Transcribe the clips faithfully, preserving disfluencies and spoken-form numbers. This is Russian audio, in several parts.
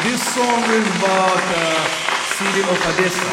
This song is about uh, city of Odessa.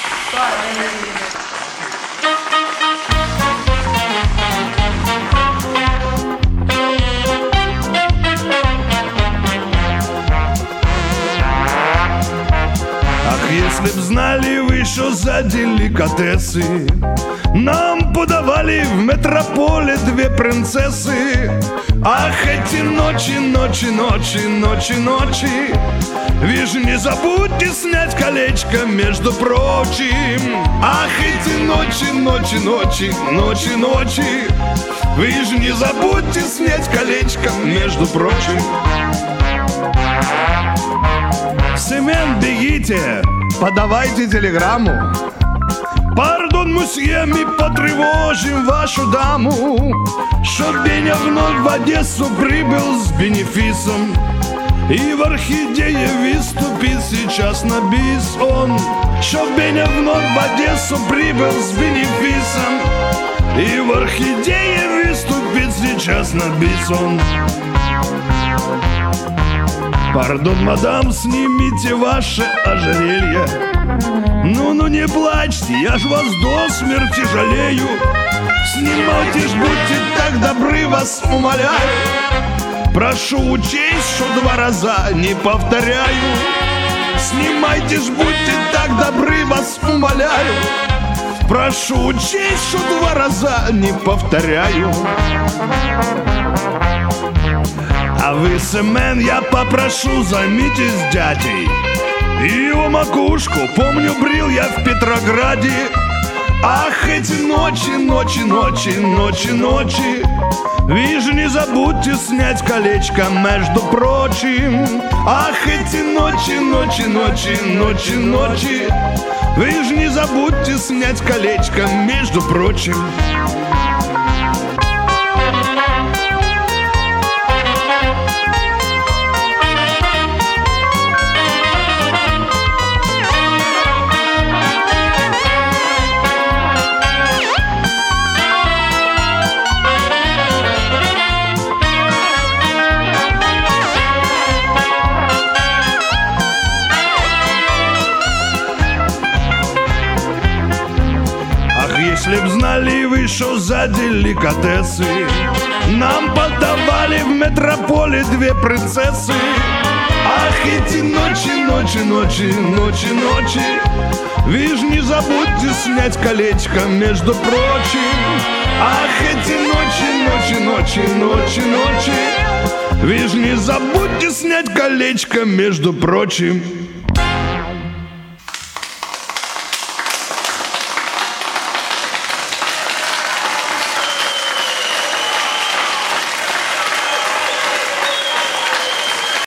Ах, если б знали вы, что за деликатесы нам подавали в метрополе две принцессы. Ах, эти ночи, ночи, ночи, ночи, ночи. Вы же не забудьте снять колечко, между прочим. Ах, эти ночи, ночи, ночи, ночи, ночи. Вы же не забудьте снять колечко, между прочим. Семен, бегите, подавайте телеграмму. Пардон, мусье, мы потревожим вашу даму, чтоб Беня вновь в Одессу прибыл с бенефисом. И в Орхидее выступит сейчас на бис он. Чтоб Беня вновь в Одессу прибыл с бенефисом. И в Орхидее выступит сейчас на бис он. Пардон, мадам, снимите ваше ожерелье. Ну-ну, не плачьте, я ж вас до смерти жалею. Снимайте ж, будьте так добры, вас умоляю. Прошу учесть, что два раза не повторяю. Снимайте ж, будьте так добры, вас умоляю. Прошу учесть, что два раза не повторяю. А вы, Семен, я попрошу, займитесь дядей. И его макушку, помню, брил я в Петрограде. Ах, эти ночи, ночи, ночи, ночи, ночи. Вы же не забудьте снять колечко, между прочим. Ах, эти ночи, ночи, ночи, ночи, ночи. Вы же не забудьте снять колечко, между прочим. Если б знали вы, что за деликатесы нам подавали в метрополе две принцессы. Ах, эти ночи, ночи, ночи, ночи, ночи. Вы ж не забудьте снять колечко, между прочим. Ах, эти ночи, ночи, ночи, ночи, ночи. Вы ж не забудьте снять колечко, между прочим.